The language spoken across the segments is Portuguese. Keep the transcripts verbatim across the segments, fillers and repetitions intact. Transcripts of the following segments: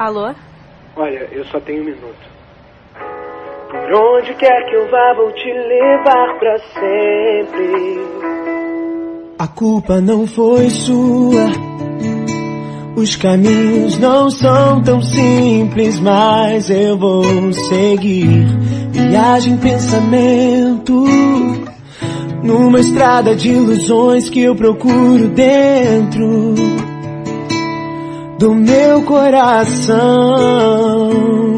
Alô? Olha, eu só tenho um minuto. Por onde quer que eu vá, vou te levar pra sempre. A culpa não foi sua. Os caminhos não são tão simples, mas eu vou seguir. Viagem, pensamento, numa estrada de ilusões que eu procuro dentro do meu coração.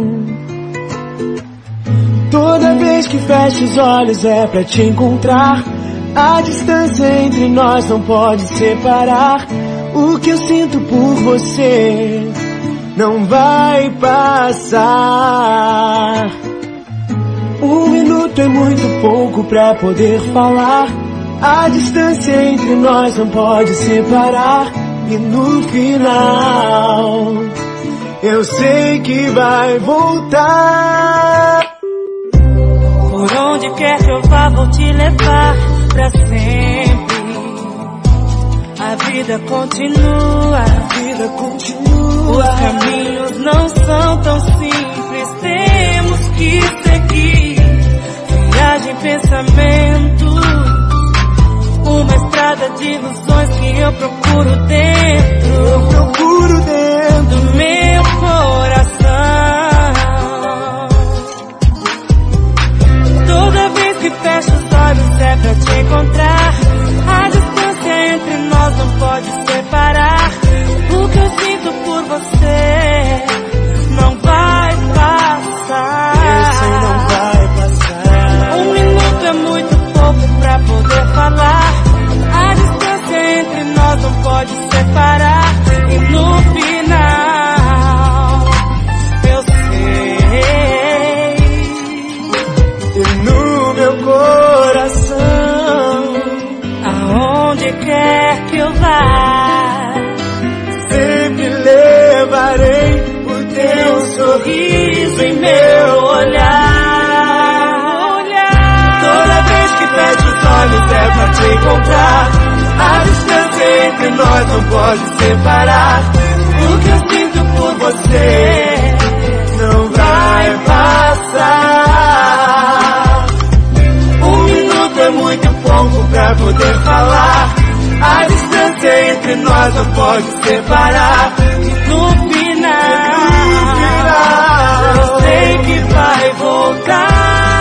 Toda vez que fecho os olhos é pra te encontrar. A distância entre nós não pode separar. O que eu sinto por você não vai passar. Um minuto é muito pouco pra poder falar. A distância entre nós não pode separar. E no final eu sei que vai voltar. Por onde quer que eu vá, vou te levar pra sempre. A vida continua, a vida continua. Os caminhos não são tão simples, temos que seguir. Viagem, pensamento, uma estrada de ilusões que eu procuro dentro. Eu procuro dentro do meu coração. Toda vez que fecho os olhos é pra te encontrar. A distância entre nós não pode separar. O que eu sinto por você não vai passar. Eu sei, não vai passar. Um minuto é muito pouco pra poder falar. A distância entre nós não pode separar. E no final eu sei. E no meu coração, aonde quer que eu vá, sempre levarei o teu sorriso em meu olhar. olhar. Toda vez que fecho os olhos é pra te encontrar. A distância entre nós não pode separar. O que eu sinto por você não vai passar. Um minuto é muito pouco pra poder falar. A distância entre nós não pode separar. No final, no final eu sei que vai voltar.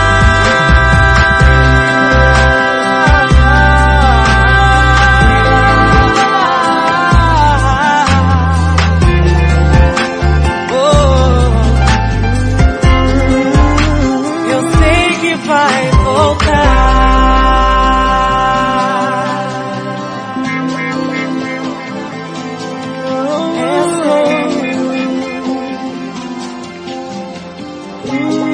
Vai voltar.